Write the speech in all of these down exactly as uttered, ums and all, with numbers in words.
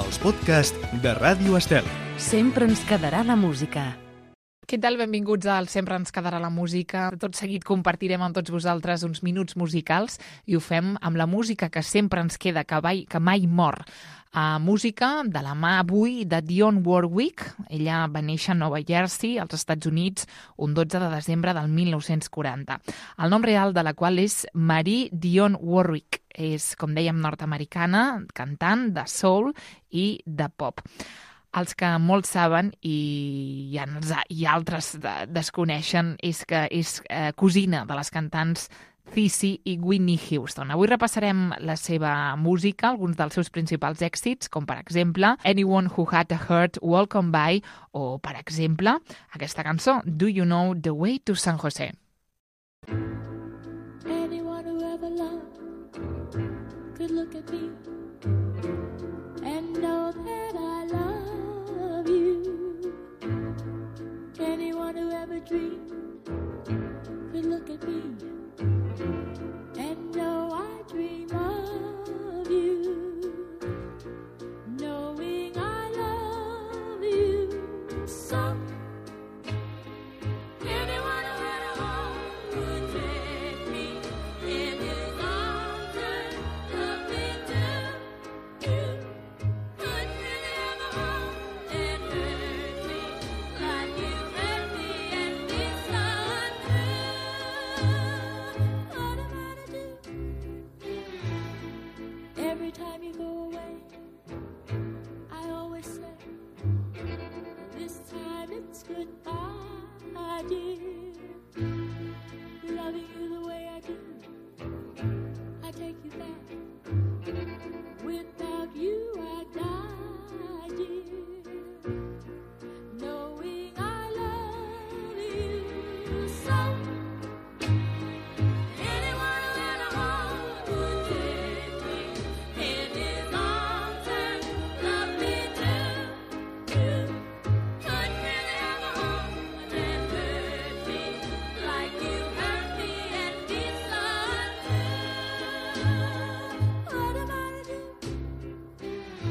els podcasts de Ràdio Estel. Sempre ens quedarà la música. Què tal? Benvinguts al Sempre ens quedarà la música. Tot seguit compartirem amb tots vosaltres uns minuts musicals i ho fem amb la música que sempre ens queda, que mai, que mai mor. Uh, música de la mà avui de Dionne Warwick. Ella va néixer a Nova Jersey, als Estats Units, un dotze de desembre del mil nou-cents quaranta. El nom real de la qual és Marie Dionne Warwick. És, com dèiem, nord-americana, cantant de soul i de pop. Els que molts saben i, i, i altres desconeixen és que és eh, cosina de les cantants Cissy i Whitney Houston. Avui repassarem la seva música, alguns dels seus principals èxits, com per exemple Anyone Who Had a Heart Welcome By, o per exemple aquesta cançó Do You Know the Way to San Jose. Anyone who ever loved could look at me and know that I love you. Anyone who ever dreamed could look at me and know I dream of you, knowing I love you so. Anyone who had a heart would take me in his arms and love me too. You couldn't really have a heart and hurt me like you hurt me and be so untrue. What am I to do? Every time you go away, I always say, this time it's goodbye, dear. Loving you the way I do, I take you back. Without you I die, dear. Knowing I love you so. Anyone who had a heart would take me in his arms and love me too. You couldn't really have a heart and hurt me like you hurt me and be so untrue. What am I to do?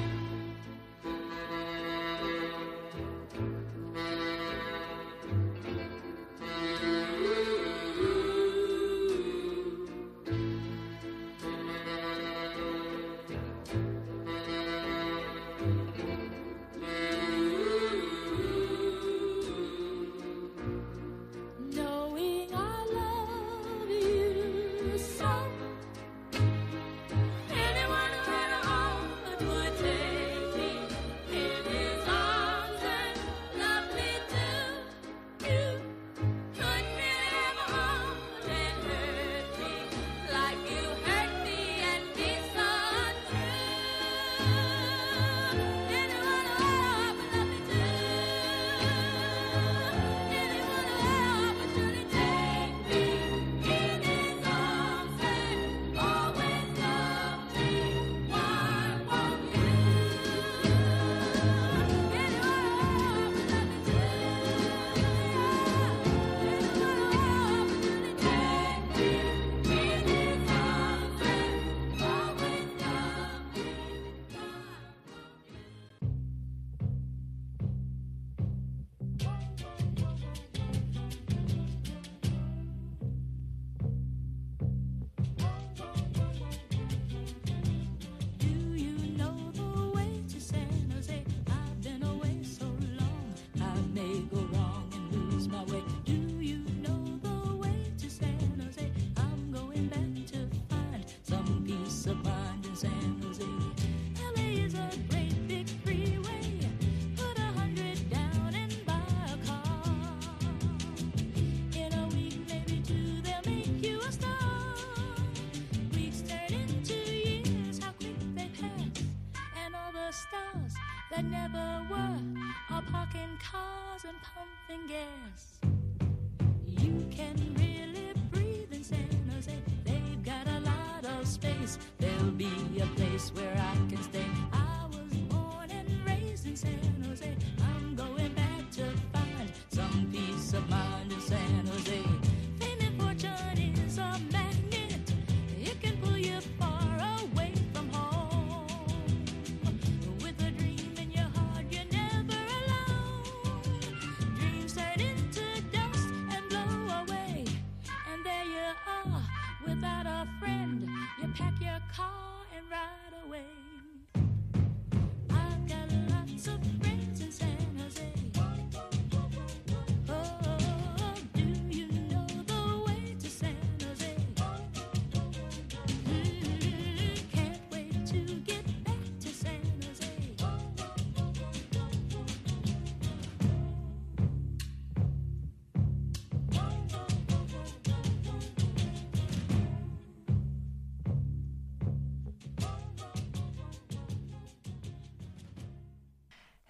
Knowing I love you so. Anyone who had a heart would take me in his arms and love me too. You couldn't really have a heart and hurt me like you hurt me and be so untrue. Anyone who had a heart would love me too. Anyone who had a heart would surely take me in his arms and always love me. Why won't you? Anyone who had a heart would love me too. Anyone who had a heart would surely take me in his arms and always love me. Do you know the way to San Jose? I've been away so long, I may go wrong and lose my way. Do you know the way to San Jose? I'm going back to find some peace of mind in San Jose. L A is a great big freeway. Put a hundred down and buy a car. In a week, maybe two, they'll make you a star. Weeks turn into years, how quick they pass. And all the stars that never were are parking cars and pumping gas. You can really breathe in San Jose. They've got a lot of space. There'll be a place where I can stay. I was born and raised in San Jose. I'm going back to find some peace of mind in San Jose. Fame and fortune is a magnet. It can pull you far away from home. With a dream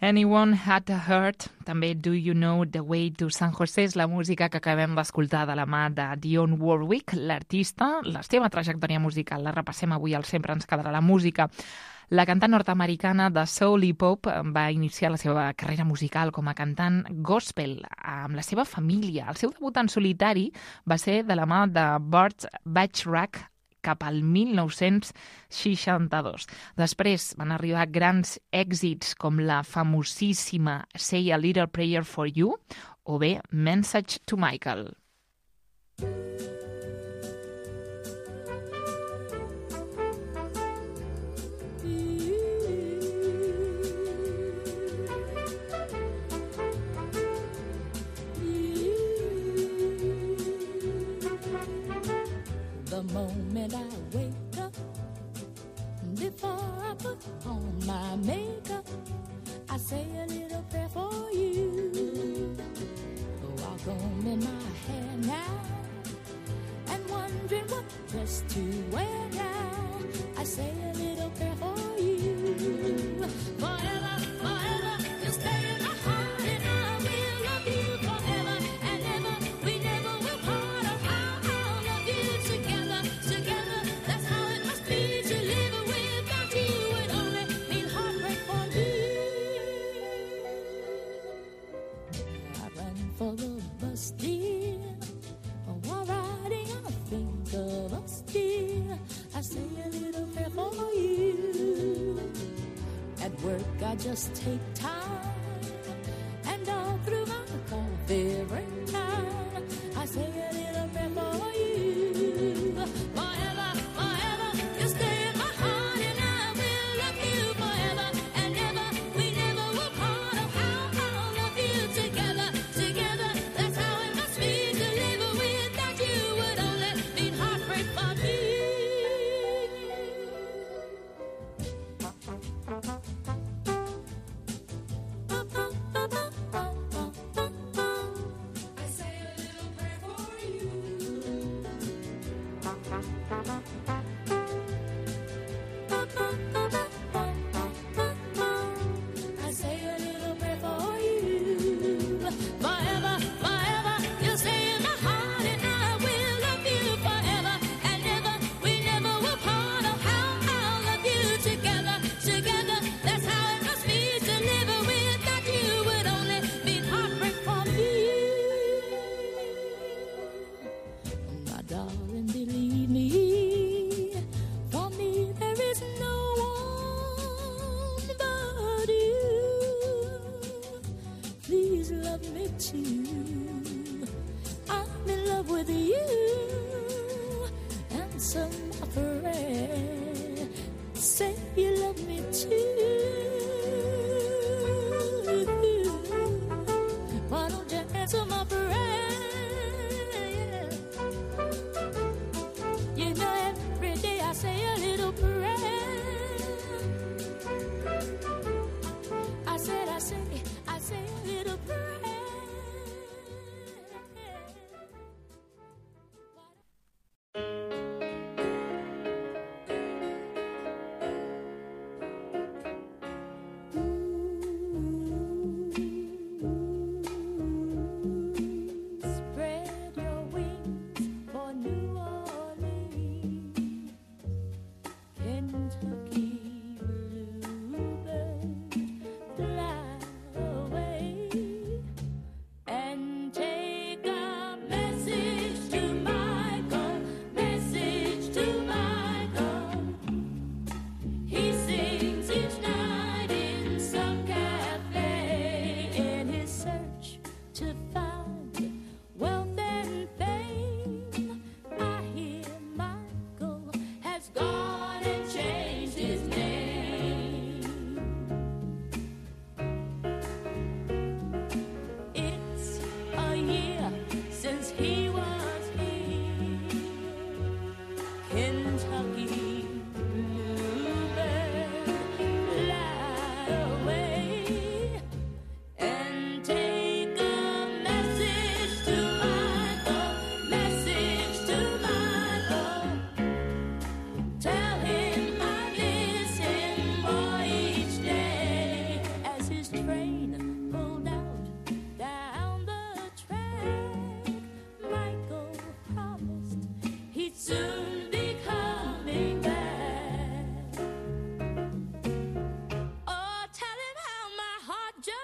Anyone Had a Heart, també Do You Know The Way to San José, és la música que acabem d'escoltar de la mà de Dionne Warwick, l'artista, la seva trajectòria musical. La repassem avui al Sempre ens quedarà la música. La cantant nord-americana de soul i pop va iniciar la seva carrera musical com a cantant gospel amb la seva família. El seu debut en solitari va ser de la mà de Burt Bacharach cap al mil nou-cents seixanta-dos. Després van arribar grans èxits com la famosíssima Say a Little Prayer for You o bé Message to Michael. The moment I wake up, before I put on my makeup, I say a little prayer for you. While combing my hair now and wondering what dress to wear now, I say a little prayer for you. Forever, forever, you'll stay in my heart and I will love you forever and ever. We never will part. Oh, I'll, I'll love you together, together. That's how it must be to live without you. Would only mean heartbreak for me. I run for the bus, dear. While riding, I think of us, dear. I say a little prayer for you. At work, I just take time, and all through my coffee break time, I say a little prayer for you. Forever, forever, you stay in my heart, and I will love you forever and ever. We never will part. Oh, how I'll love you together, together. That's how it must be to live without you. Would only mean heartbreak for me. Oh,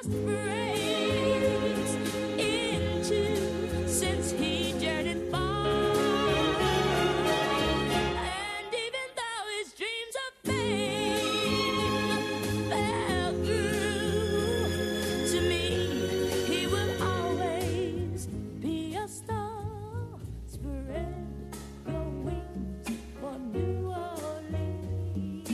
sprays into since he journeyed far. And even though his dreams of fame fell through, to me he will always be a star. Spread your wings for New Orleans,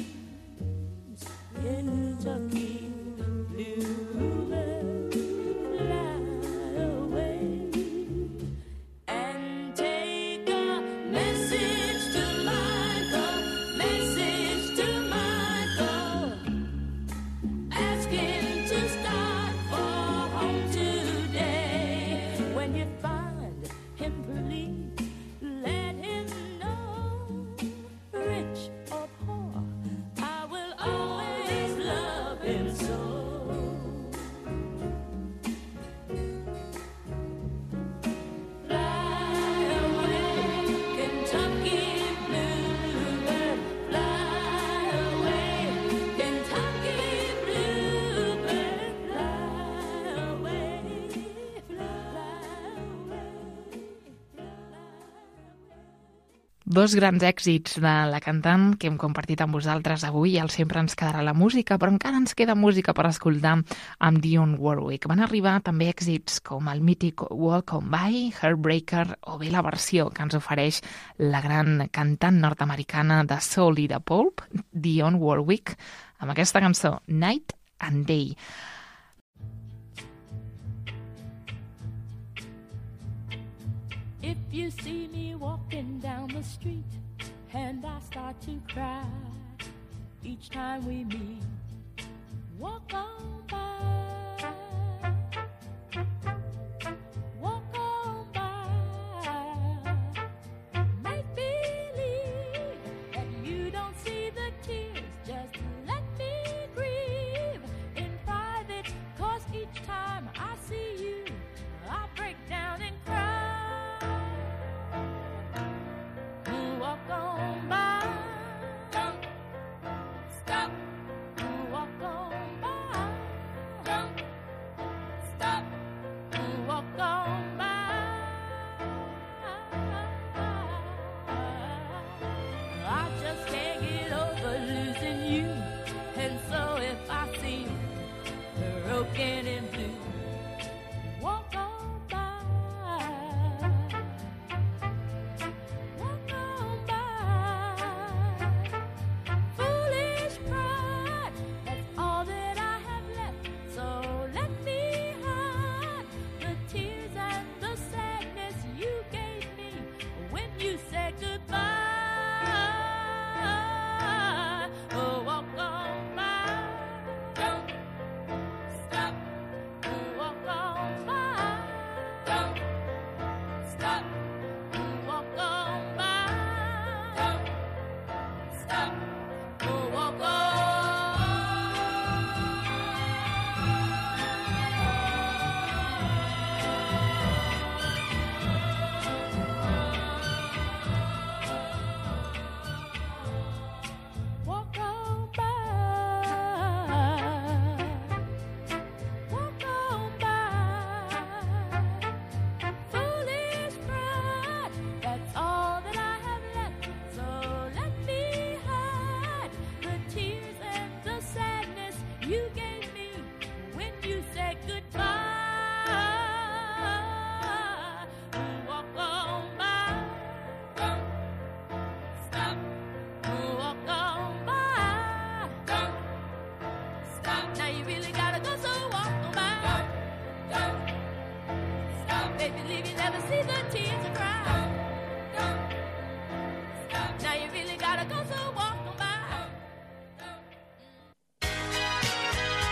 Kentucky. Bluebird, fly away and take a message to Michael, message to Michael. Ask him to start for home today. When you find him, please let him know, rich or poor, I will always love him so. Fly away, Kentucky bluebird, fly away, Kentucky bluebird, fly away, fly away, fly away. Dos grans èxits de la cantant que hem compartit amb vosaltres avui. Al Sempre ens quedarà la música, però encara ens queda música per escoltar amb Dionne Warwick. Van arribar també èxits com el mític Walk On By, Heartbreaker o bé la versió que ens ofereix la gran cantant nord-americana de soul i de pop, Dionne Warwick, amb aquesta cançó Night and Day. If you see me walking down the street and I start to cry each time we meet, walk on by, walk on by. Make believe that you don't see the tears, just let me grieve in private, 'cause each time I see you I break down and cry. Walk on by, don't stop. Walk on by, don't stop. Walk on by. I just can't get over losing you, and so if I seem broken and blue, walk on by. Walk on by. Foolish pride, that's all that I have left. So let me hide the tears and the sadness you gave me when you said goodbye. Oh, walk on by, don't stop. Walk on by, don't stop. Walk on by, don't stop. Walk on. Walk on by. Walk on by. Foolish pride, that's all that I have left. So let me hide the tears and the sadness you gave me when you said goodbye. Walk on by, don't stop. Walk on by, don't stop. Now you really gotta go, so walk on by. Don't stop. Baby, leave you never see the tears and cry. Don't stop. Now you really gotta go, so walk on by.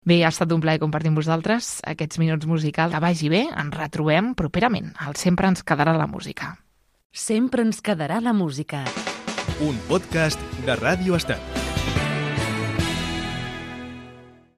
Bé, ha estat un plaer compartir amb vosaltres aquests minuts musicals. Que vagi bé, ens retrobem properament. Al Sempre ens quedarà la música. Sempre ens quedarà la música. Un podcast de Ràdio Estel.